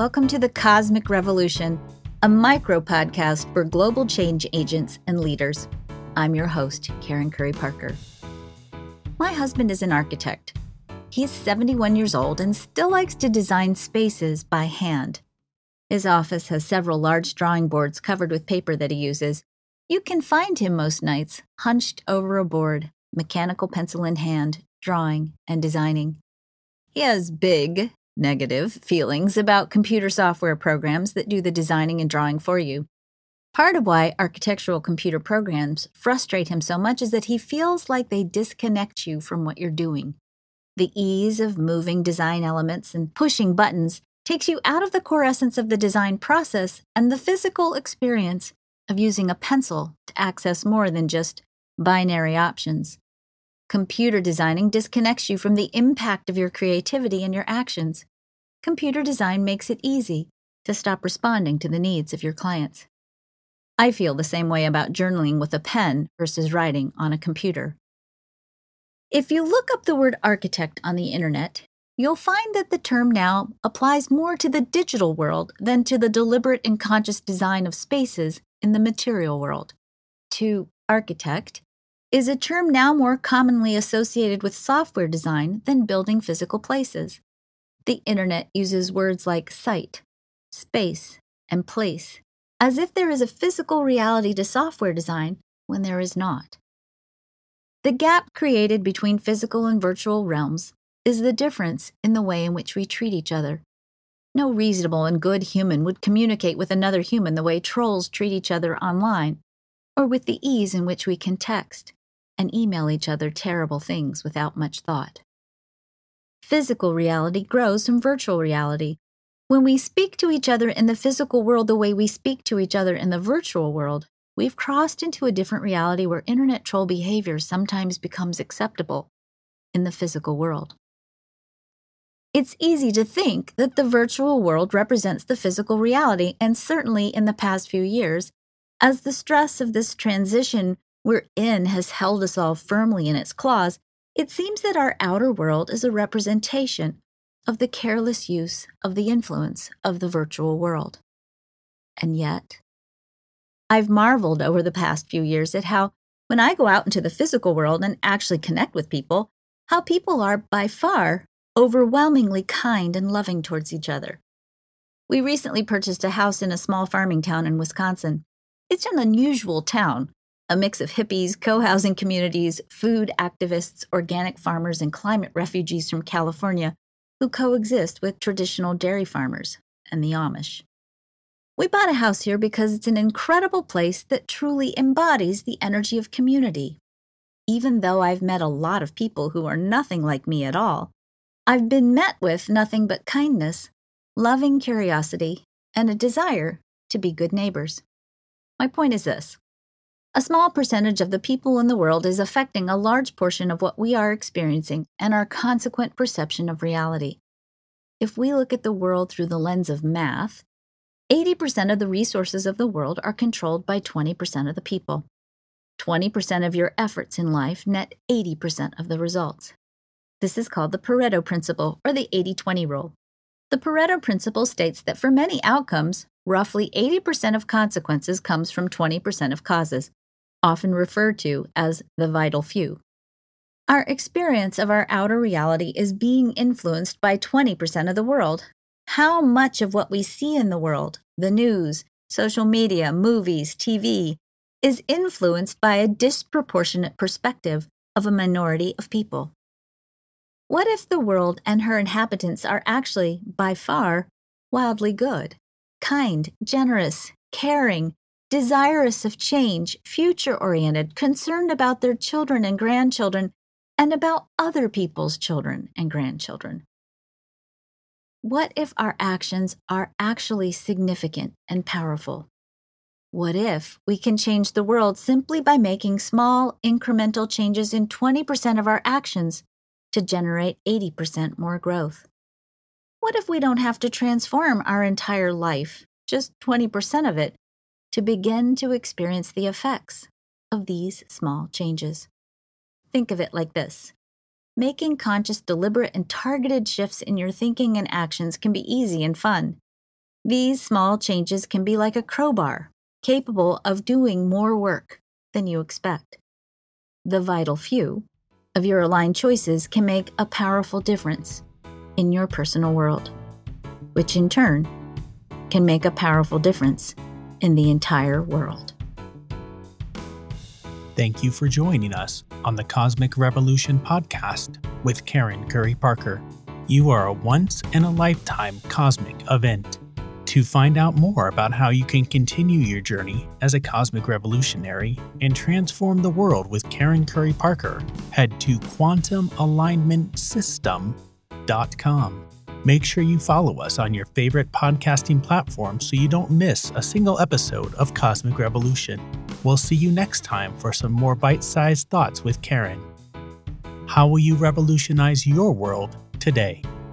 Welcome to the Cosmic Revolution, a micro podcast for global change agents and leaders. I'm your host, Karen Curry Parker. My husband is an architect. He's 71 years old and still likes to design spaces by hand. His office has several large drawing boards covered with paper that he uses. You can find him most nights hunched over a board, mechanical pencil in hand, drawing and designing. He has big, negative feelings about computer software programs that do the designing and drawing for you. Part of why architectural computer programs frustrate him so much is that he feels like they disconnect you from what you're doing. The ease of moving design elements and pushing buttons takes you out of the core essence of the design process and the physical experience of using a pencil to access more than just binary options. Computer designing disconnects you from the impact of your creativity and your actions. Computer design makes it easy to stop responding to the needs of your clients. I feel the same way about journaling with a pen versus writing on a computer. If you look up the word architect on the internet, you'll find that the term now applies more to the digital world than to the deliberate and conscious design of spaces in the material world. To architect is a term now more commonly associated with software design than building physical places. The internet uses words like site, space, and place, as if there is a physical reality to software design when there is not. The gap created between physical and virtual realms is the difference in the way in which we treat each other. No reasonable and good human would communicate with another human the way trolls treat each other online, or with the ease in which we can text and email each other terrible things without much thought. Physical reality grows from virtual reality. When we speak to each other in the physical world the way we speak to each other in the virtual world, we've crossed into a different reality where internet troll behavior sometimes becomes acceptable in the physical world. It's easy to think that the virtual world represents the physical reality, and certainly in the past few years, as the stress of this transition we're in has held us all firmly in its claws, it seems that our outer world is a representation of the careless use of the influence of the virtual world. And yet, I've marveled over the past few years at how, when I go out into the physical world and actually connect with people, how people are by far overwhelmingly kind and loving towards each other. We recently purchased a house in a small farming town in Wisconsin. It's an unusual town, a mix of hippies, co-housing communities, food activists, organic farmers, and climate refugees from California who coexist with traditional dairy farmers and the Amish. We bought a house here because it's an incredible place that truly embodies the energy of community. Even though I've met a lot of people who are nothing like me at all, I've been met with nothing but kindness, loving curiosity, and a desire to be good neighbors. My point is this: a small percentage of the people in the world is affecting a large portion of what we are experiencing and our consequent perception of reality. If we look at the world through the lens of math, 80% of the resources of the world are controlled by 20% of the people. 20% of your efforts in life net 80% of the results. This is called the Pareto Principle, or the 80-20 rule. The Pareto Principle states that for many outcomes, roughly 80% of consequences comes from 20% of causes, often referred to as the vital few. Our experience of our outer reality is being influenced by 20% of the world. How much of what we see in the world, the news, social media, movies, TV, is influenced by a disproportionate perspective of a minority of people? What if the world and her inhabitants are actually, by far, wildly good, kind, generous, caring, desirous of change, future-oriented, concerned about their children and grandchildren, and about other people's children and grandchildren? What if our actions are actually significant and powerful? What if we can change the world simply by making small, incremental changes in 20% of our actions to generate 80% more growth? What if we don't have to transform our entire life, just 20% of it, to begin to experience the effects of these small changes? Think of it like this. Making conscious, deliberate, and targeted shifts in your thinking and actions can be easy and fun. These small changes can be like a crowbar, capable of doing more work than you expect. The vital few of your aligned choices can make a powerful difference in your personal world, which in turn can make a powerful difference in the entire world. Thank you for joining us on the Cosmic Revolution podcast with Karen Curry Parker. You are a once-in-a-lifetime cosmic event. To find out more about how you can continue your journey as a cosmic revolutionary and transform the world with Karen Curry Parker, head to quantumalignmentsystem.com. Make sure you follow us on your favorite podcasting platform so you don't miss a single episode of Cosmic Revolution. We'll see you next time for some more bite-sized thoughts with Karen. How will you revolutionize your world today?